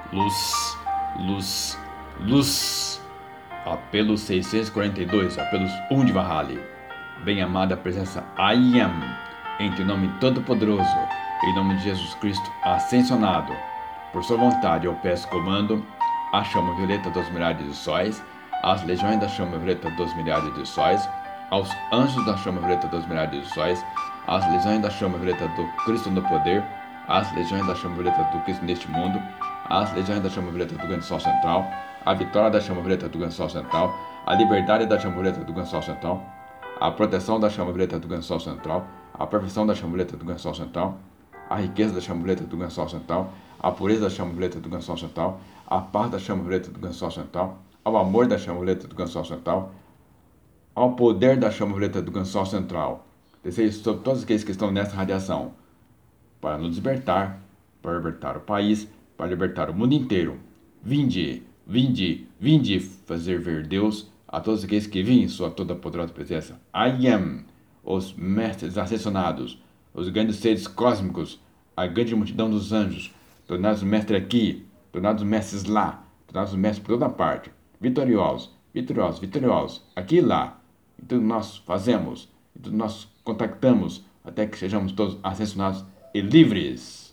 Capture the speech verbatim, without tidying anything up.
luz, luz, luz. Apelo seiscentos e quarenta e dois, apelos um de Valhalla. Bem-amada presença I Am, em teu nome todo-poderoso, em nome de Jesus Cristo ascensionado. Por sua vontade eu peço comando a chama violeta dos milhares de sóis, às legiões da chama violeta dos milhares de sóis, aos anjos da chama violeta dos milhares de sóis, às legiões da chama violeta do Cristo no poder, às legiões da chama violeta do Cristo neste mundo, às legiões da chama violeta do grande sol central, a vitória da chama violeta do grande sol central, a liberdade da chama violeta do grande sol central, a proteção da chama violeta do grande sol central, a perfeição da chama violeta do grande sol central, a riqueza da chama violeta do grande sol central, a pureza da chama violeta do grande sol central, a paz da chama violeta do grande sol central, ao amor da chama violeta do grande sol central, ao poder da chama violeta do grande sol central. Desejo sobre todos aqueles que estão nessa radiação, para nos libertar, para libertar o país, para libertar o mundo inteiro. Vinde, vinde, vinde fazer ver Deus a todos aqueles que vêm em sua toda poderosa presença. I Am, os mestres ascensionados, os grandes seres cósmicos, a grande multidão dos anjos, tornados mestres aqui, tornados mestres lá, tornados mestres por toda parte, vitoriosos, vitoriosos, vitoriosos, aqui e lá. E tudo nós fazemos, e tudo nós contactamos, até que sejamos todos ascensionados e livres.